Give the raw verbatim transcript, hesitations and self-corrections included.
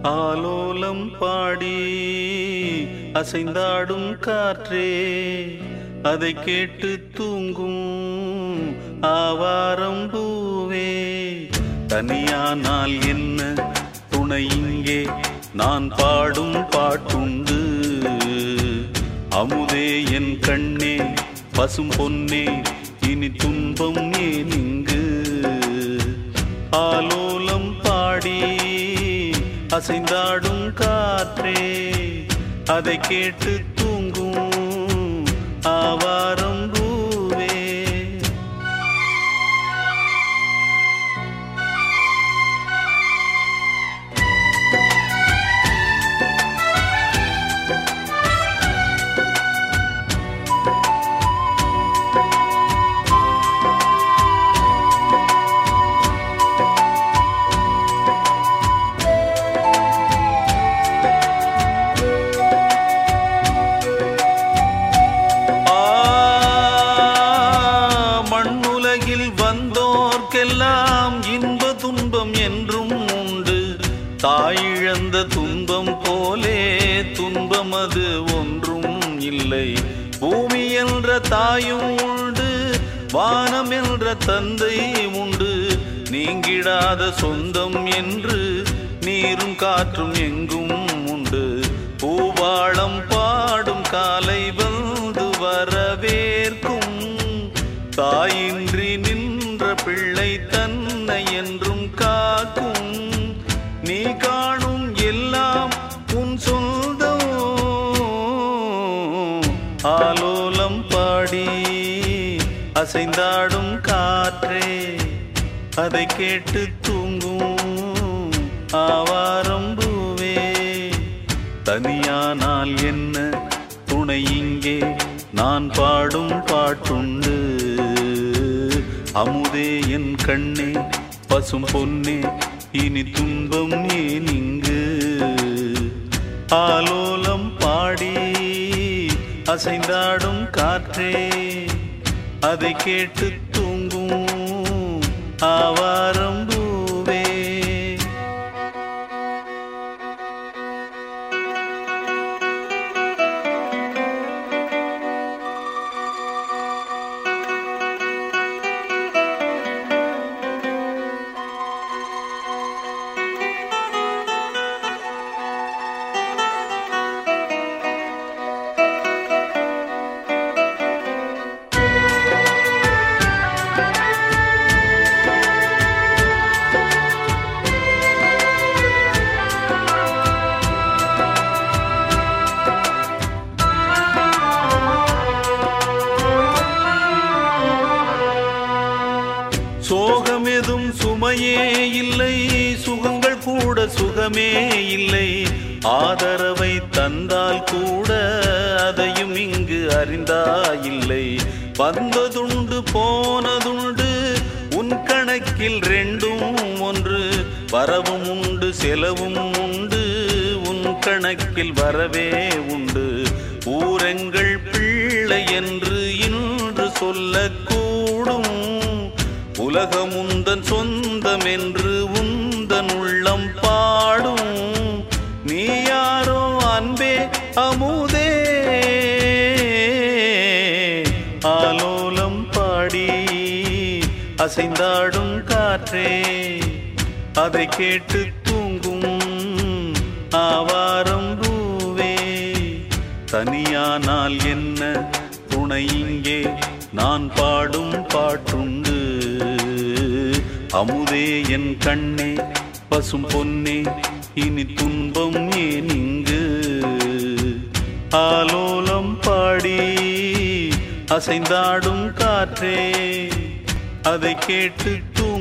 ஆலோலம் பாடி அசைந்தாடும் காற்றே, அதை கேட்டு தூங்கும் ஆவாரம் பூவே. தனியானால் என்ன துணை இங்கே, நான் பாடும் பாட்டுண்டு. அமுதே என் கண்ணே, பசும் பொன்னே, இனி துன்பம் ஏன் இங்கு. ஆலோலம் பாடி அசைந்தாடும் காற்றே, அதை கேட்டு தூங்கும் ஆவாரம் பூவே. வந்தோர்க்கெல்லாம் இன்ப துன்பம் என்றும் உண்டு. தாயிழந்த துன்பம் போலே துன்பம் அது ஒன்றும் இல்லை. பூமி என்ற தாயும் உண்டு, வானம் என்ற தந்தை உண்டு. நீங்கிடாத சொந்தம் என்று நீரும் காற்றும் எங்கும் உண்டு. பூவாளம் பாடும் காலை வந்து வரவேற்கும். தாயின்றி நின்ற பிள்ளை தன்னை என்றும் காக்கும். நீ காணும் எல்லாம் உன் சொந்தம். ஆலோலம் பாடி அசைந்தாடும் காற்றே, அதை கேட்டு தூங்கும் ஆவாரம் பூவே. தனியானால் என்ன துணை இங்கே, நான் பாடும் பாட்டுண்டு. அமுதே என் கண்ணே, பசும் பொன்னே, இனி துன்பம் ஏன் இங்கு. ஆலோலம் பாடி அசைந்தாடும் காற்றே, அதை கேட்டு தூங்கும் ஆவாரம் பூவே. சோகம் எதும் சுமையே இல்லை, சுகங்கள் கூட சுகமே இல்லை. ஆதரவை தந்தால் கூட அதையும் இங்கு அறிந்தாயில்லை. வந்ததுண்டு போனதுண்டு, உன் கணக்கில் ரெண்டும் ஒன்று. வரவும் உண்டு செலவும் உண்டு, உன் கணக்கில் வரவே உண்டு. ஊரெங்கள் பிள்ளை என்று இன்று சொல்லக்கூடும். உலகம் உந்தன் சொந்தம் என்று உந்தன் உள்ளம் பாடும். நீ யாரோ அன்பே அமுதே. ஆலோலம் பாடி அசைந்தாடும் காற்றே, அதை கேட்டு தூங்கும் ஆவாரம் பூவே. தனியானால் என்ன துணை இங்கே, நான் பாடும் பாட்டுண்டு. அமுதே என் கண்ணே, பசும் பொன்னே, இனி துன்பம் ஏன் இங்கு. ஆலோலம் பாடி அசைந்தாடும் காற்றே, அதை கேட்டு